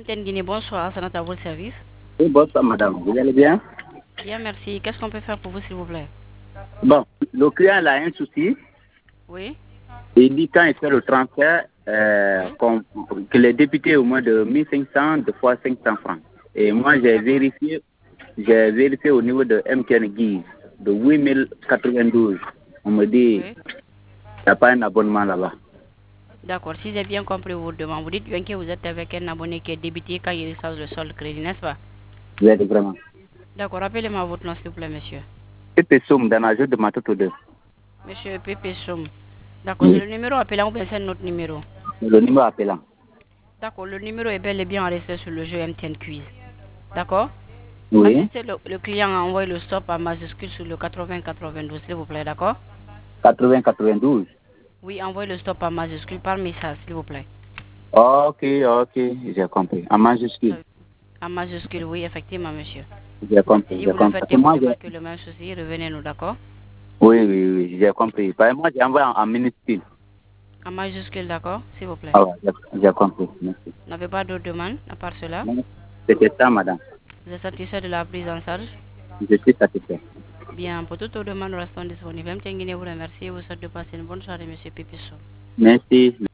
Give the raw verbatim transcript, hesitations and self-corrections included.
M T N Guinée, bonsoir, ça à votre service. Oui, bonsoir madame, vous allez bien? Bien, merci. Qu'est-ce qu'on peut faire pour vous, s'il vous plaît? Bon, le client a un souci. Oui. Il dit quand il fait le transfert, euh, Oui. que les députés au moins de mille cinq cents, de fois cinq cents francs. Et moi, j'ai vérifié, j'ai vérifié au niveau de M T N Guise, de huit mille quatre-vingt-douze. On me dit, Oui. il n'y a pas un abonnement là-bas. D'accord, si j'ai bien compris votre demande, vous dites bien que vous êtes avec un abonné qui est débité quand il reçoit le solde crédit, n'est-ce pas? Vous êtes vraiment. D'accord, rappelez-moi votre nom, s'il vous plaît, monsieur. Pépé Soum, dans la jeu de Matoto deux. Monsieur Pépé Soum. D'accord, c'est Oui, le numéro appelant ou bien c'est notre numéro? le numéro appelant. D'accord, le numéro est bel et bien resté sur le jeu M T N Quiz. D'accord? Oui, Assistez le, le client à envoyer le stop à majuscule sur le quatre-vingts quatre-vingt-douze, s'il vous plaît, d'accord? quatre-vingts quatre-vingt-douze. Oui, envoyez le stop à majuscule par message, s'il vous plaît. Ok, ok, j'ai compris. En majuscule. En majuscule, oui, effectivement, monsieur. J'ai compris, Si j'ai vous le compris. faites Parce que et vous moi, j'ai... remarquez le même souci, revenez-nous, d'accord? Oui, oui, oui, j'ai compris. Parce que moi, j'ai envoyé en, en minuscule. En majuscule, d'accord? S'il vous plaît. Ah ouais, j'ai j'ai compris. Merci. Vous n'avez pas d'autres demandes à part cela? Non, c'était ça, madame. Vous êtes satisfait de la prise en charge? Je suis satisfait. Bien, pour toutes vos demandes, nous restons disponibles. M T N Guinée vous remercie et vous souhaite de passer une bonne soirée, monsieur Pipisso. Merci.